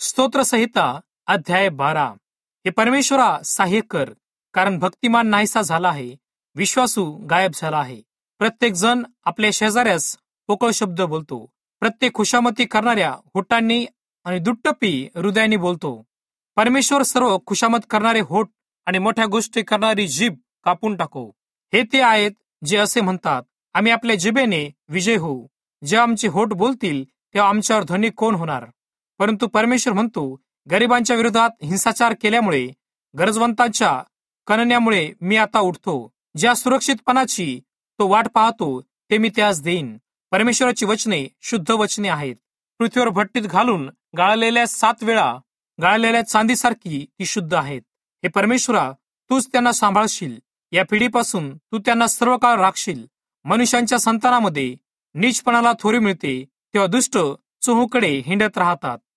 स्तोत्रसंहिता अध्याय 12. हे परमेश्वरा सहाय्य कर, कारण भक्तिमान नाहीसा झाला आहे, विश्वासू गायब झाला आहे. प्रत्येक जण आपल्या शेजाऱ्यास पोकळ शब्द बोलतो. प्रत्येक खुशामती करणाऱ्या होटांनी आणि दुट्टपी हृदयाने बोलतो. परमेश्वर सर्व खुशामत करणारे होठ आणि मोठ्या गोष्टी करणारी जीभ कापून टाको. हे ते आहेत जे असे म्हणतात, आम्ही आपल्या जिभेने विजय होऊ. जेव्हा आमचे होठ बोलतील तेव्हा आमच्यावर धनी कोण होणार? परंतु परमेश्वर म्हणतो, गरिबांच्या विरोधात हिंसाचार केल्यामुळे, गरजवंतांच्या कणण्यामुळे मी आता उठतो. ज्या सुरक्षितपणाची तो वाट पाहतो ते मी त्यास देईन. परमेश्वराची वचने शुद्ध वचने आहेत. पृथ्वीवर भट्टीत घालून गाळलेल्या 7 वेळा गाळलेल्या चांदीसारखी ती शुद्ध आहेत. हे परमेश्वरा, तूच त्यांना सांभाळशील. या पिढीपासून तू त्यांना सर्व काळ राखशील. मनुष्यांच्या संतानामध्ये नीचपणाला थोरी मिळते, तेव्हा दुष्ट चोहूकडे हिंडत राहतात.